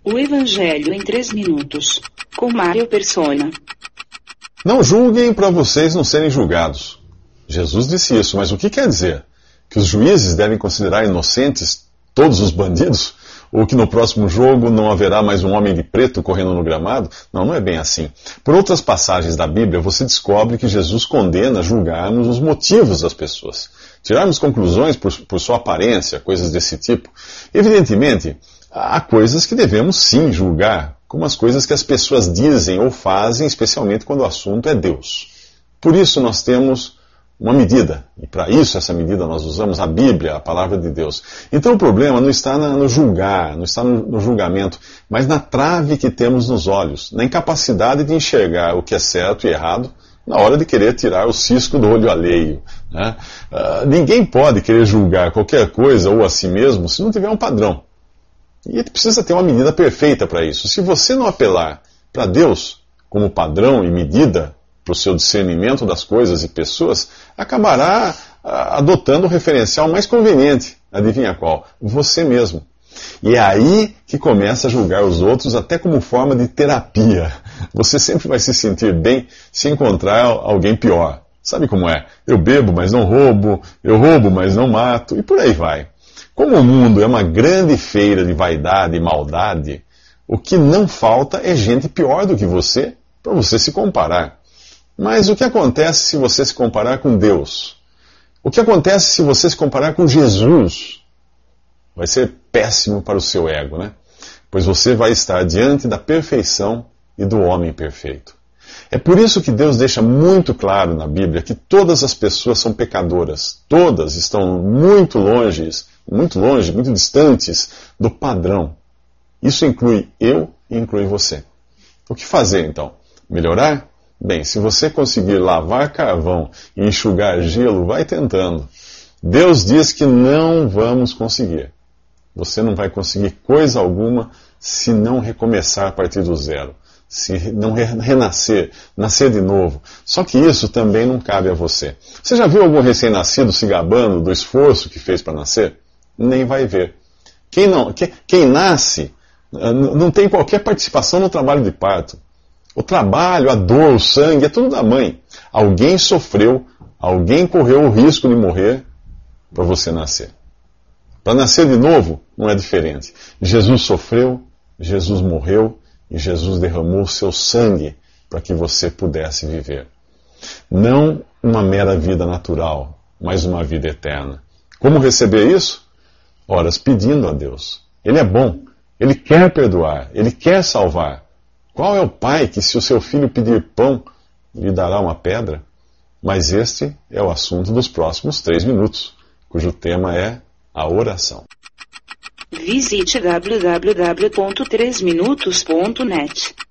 O Evangelho em 3 minutos, com Mário Persona. Não julguem para vocês não serem julgados. Jesus disse isso, mas o que quer dizer? Que os juízes devem considerar inocentes todos os bandidos? Ou que no próximo jogo não haverá mais um homem de preto correndo no gramado? Não, não é bem assim. Por outras passagens da Bíblia, você descobre que Jesus condena julgarmos os motivos das pessoas. Tirarmos conclusões por sua aparência, coisas desse tipo. Evidentemente, há coisas que devemos sim julgar, como as coisas que as pessoas dizem ou fazem, especialmente quando o assunto é Deus. Por isso nós temos uma medida, e para isso essa medida nós usamos a Bíblia, a palavra de Deus. Então o problema não está no julgar, não está no julgamento, mas na trave que temos nos olhos, na incapacidade de enxergar o que é certo e errado, na hora de querer tirar o cisco do olho alheio. Né? Ninguém pode querer julgar qualquer coisa ou a si mesmo se não tiver um padrão. E precisa ter uma medida perfeita para isso. Se você não apelar para Deus como padrão e medida para o seu discernimento das coisas e pessoas, acabará adotando o referencial mais conveniente. Adivinha qual? Você mesmo. E é aí que começa a julgar os outros até como forma de terapia. Você sempre vai se sentir bem se encontrar alguém pior. Sabe como é? Eu bebo, mas não roubo. Eu roubo, mas não mato. E por aí vai. Como o mundo é uma grande feira de vaidade e maldade, o que não falta é gente pior do que você para você se comparar. Mas o que acontece se você se comparar com Deus? O que acontece se você se comparar com Jesus? Vai ser péssimo para o seu ego, né? Pois você vai estar diante da perfeição e do homem perfeito. É por isso que Deus deixa muito claro na Bíblia que todas as pessoas são pecadoras. Todas estão muito longe, muito distantes do padrão. Isso inclui eu e inclui você. O que fazer então? Melhorar? Bem, se você conseguir lavar carvão e enxugar gelo, vai tentando. Deus diz que não vamos conseguir. Você não vai conseguir coisa alguma se não recomeçar a partir do zero. Se não renascer, nascer de novo. Só que isso também não cabe a você. Você já viu algum recém-nascido se gabando do esforço que fez para nascer? Nem vai ver. Quem nasce não tem qualquer participação no trabalho de parto. O trabalho, a dor, o sangue, é tudo da mãe. Alguém sofreu, alguém correu o risco de morrer para você nascer. Para nascer de novo, não é diferente. Jesus sofreu, Jesus morreu e Jesus derramou o seu sangue para que você pudesse viver. Não uma mera vida natural, mas uma vida eterna. Como receber isso? Ora, pedindo a Deus. Ele é bom, Ele quer perdoar, Ele quer salvar. Qual é o pai que, se o seu filho pedir pão, lhe dará uma pedra? Mas este é o assunto dos próximos 3 minutos, cujo tema é a oração. Visite www.3minutos.net.